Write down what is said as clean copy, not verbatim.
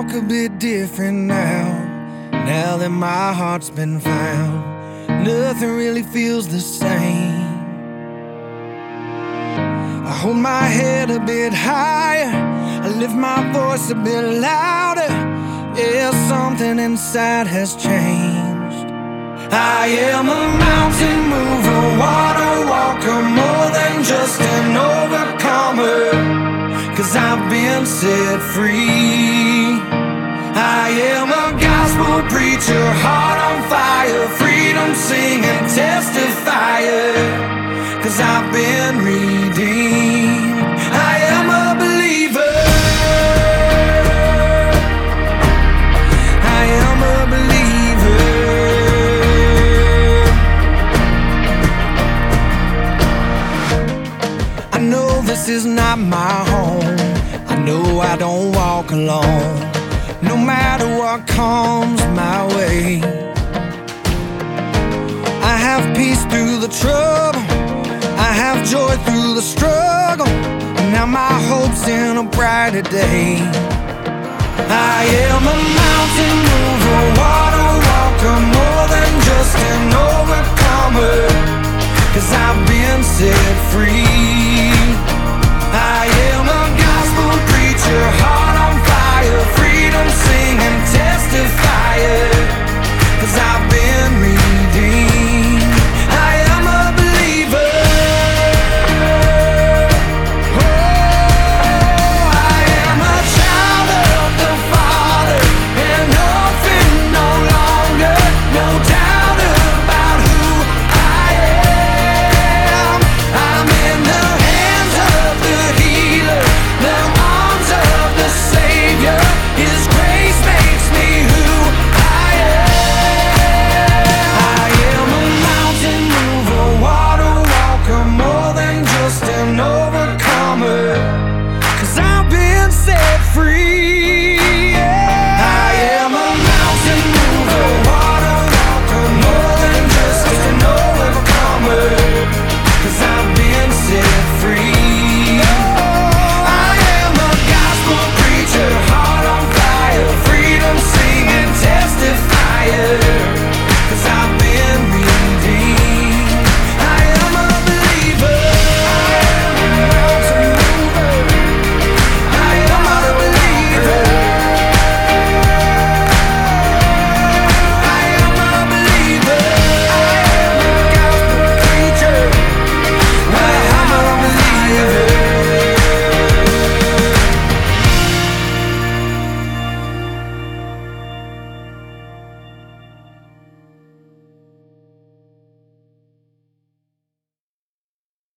walk a bit different now that my heart's been found. Nothing really feels the same. I hold my head a bit higher, I lift my voice a bit louder. Yeah, something inside has changed. I am a mountain mover, water walker, more than just an overcomer, 'cause I've been set free. I am a gospel preacher, heart on fire, freedom singing, testifying, 'cause I've been redeemed. I am a believer, I am a believer. I know this is not my home, I know I don't walk alone, no matter what comes my way. I have peace through the trouble, I have joy through the struggle, and now my hope's in a brighter day.